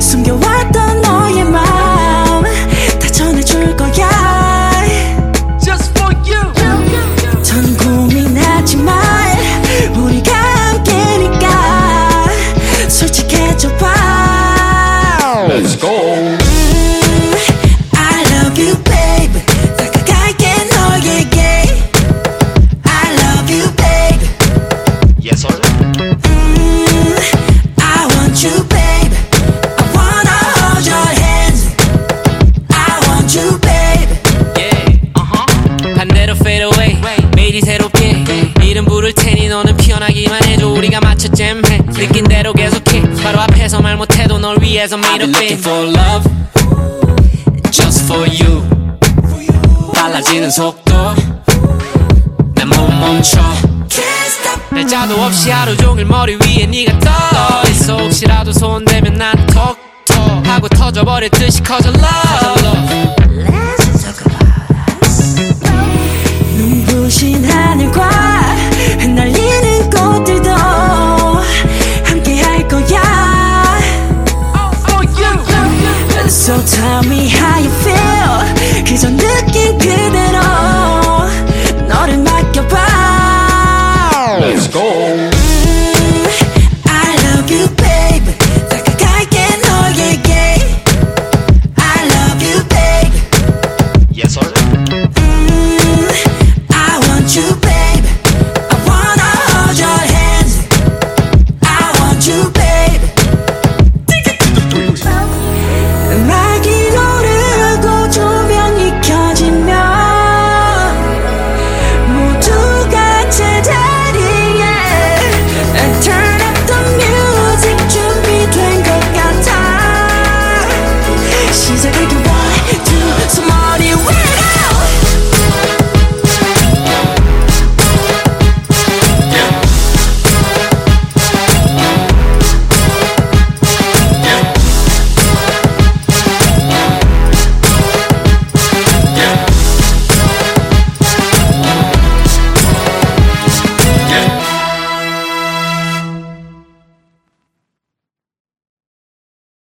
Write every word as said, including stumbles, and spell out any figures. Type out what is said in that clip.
숨겨왔던 너의 마음 다 전해줄 거야 Just for you. 전 고민하지 마 우리가 함께니까 솔직해져봐 Let's go. 음, I love you baby 다가갈게 너에게 I love you baby Yes sir. 음, I want you baby I wanna hold your hands I want you baby Yeah, uh-huh. 반대로 fade away 매일이 새롭게 이름 부를 테니 너는 피어나기만 해줘 우리가 맞춰 잼해 느낀 대로 계속해 바로 앞에서 말 못해도 널 위해서 made I've up been looking for love Just for you 빨라지는 속도 내 몸 멈춰 Can't stop 날짜도 없이 하루 종일 머리 위에 네가 떠 있어 혹시라도 손대면 난 톡톡 하고 터져버릴 듯이 커져 love Let's talk about us 눈부신 하늘과